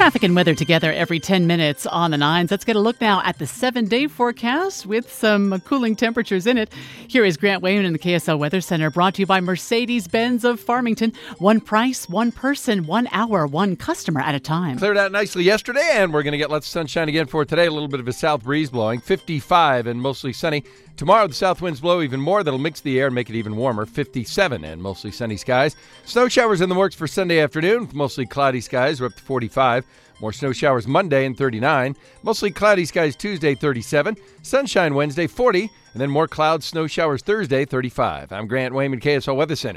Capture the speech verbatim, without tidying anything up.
Traffic and weather together every ten minutes on the nines. Let's get a look now at the seven-day forecast with some cooling temperatures in it. Here is Grant Wayman in the K S L Weather Center, brought to you by Mercedes-Benz of Farmington. One price, one person, one hour, one customer at a time. Cleared out nicely yesterday, and we're going to get lots of sunshine again for today. A little bit of a south breeze blowing, fifty-five and mostly sunny. Tomorrow, the south winds blow even more. That'll mix the air and make it even warmer, fifty-seven and mostly sunny skies. Snow showers in the works for Sunday afternoon, with mostly cloudy skies. We're up to forty-five. More snow showers Monday and thirty-nine. Mostly cloudy skies Tuesday, thirty-seven. Sunshine Wednesday, forty. And then more clouds, snow showers Thursday, thirty-five. I'm Grant Wayman, K S L Weather Center.